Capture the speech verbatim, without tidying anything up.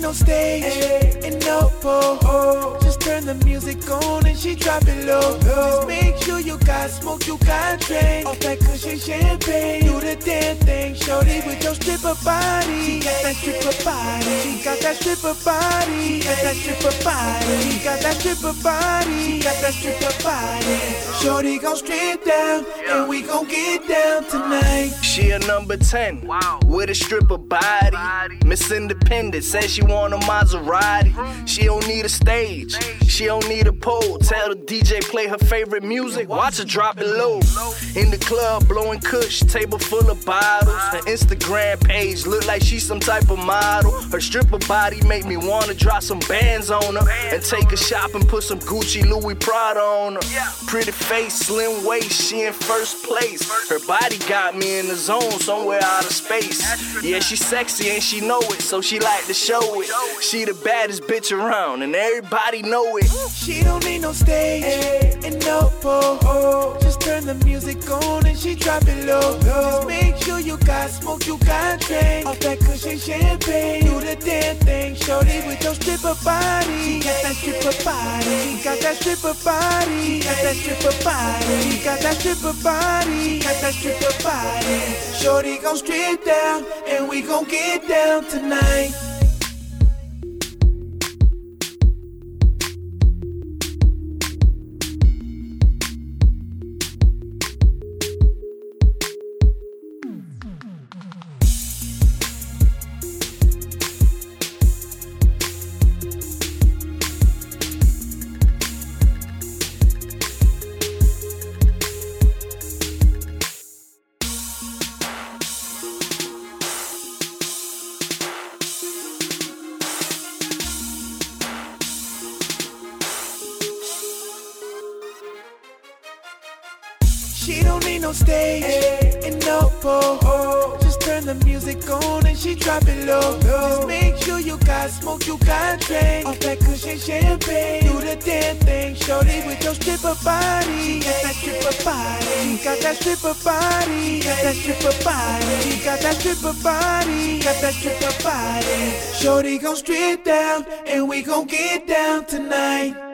no stage and no pole. Just turn the music on and she drop it low. Just make sure you got smoke, you got drink. Off that cushion champagne, do the damn thing, shorty with your stripper body. She got that stripper body. She got that stripper body. She got that stripper body. She got that stripper body. She got that stripper body. Shorty gon' strip down and we gon' get down tonight. She a number ten wow. with a stripper body. body. Miss Independent says she want a Maserati. She don't need a stage. She don't need a pole. Tell the D J play her favorite music. Watch her drop it low. In the club blowing kush, table full of bottles. Her Instagram page look like she's some type of model. Her stripper body make me wanna drop some bands on her and take a shop and put some Gucci Louis Prada on her. Pretty face, slim waist, she in first place. Her body got me in the zone somewhere out of space. Yeah, she sexy and she know it, so she like to show it. She the baddest bitch around and everybody know it. She don't need no stage and no pole. Just turn the music on and she drop it low. Just make sure you got smoke, you got drink. Off that cushion champagne, do the damn thing, shorty with your stripper body. She got that stripper body. She got that stripper body. She got that stripper body. She got that stripper body. She got that stripper body. Shorty gon' strip down and we gon' get down tonight. She don't need no stage and no pole. Just turn the music on and she drop it low. Just make sure you got smoke, you got drink. Off that cushion champagne, do the damn thing, shorty with your stripper body. She got that stripper body. She got that stripper body. She got that stripper body. She got that stripper body. She got that stripper body. Shorty gon' strip down and we gon' get down tonight.